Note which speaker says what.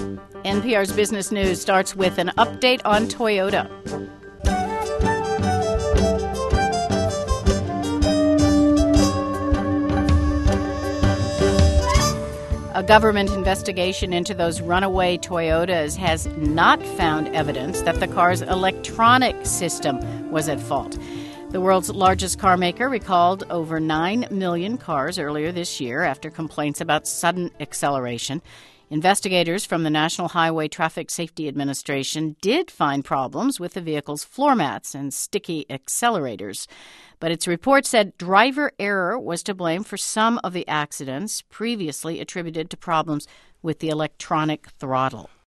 Speaker 1: NPR's Business News starts with an update on Toyota. A government investigation into those runaway Toyotas has not found evidence that the car's electronic system was at fault. The world's largest car maker recalled over 9 million cars earlier this year after complaints about sudden acceleration. Investigators from the National Highway Traffic Safety Administration did find problems with the vehicle's floor mats and sticky accelerators. But its report said driver error was to blame for some of the accidents previously attributed to problems with the electronic throttle.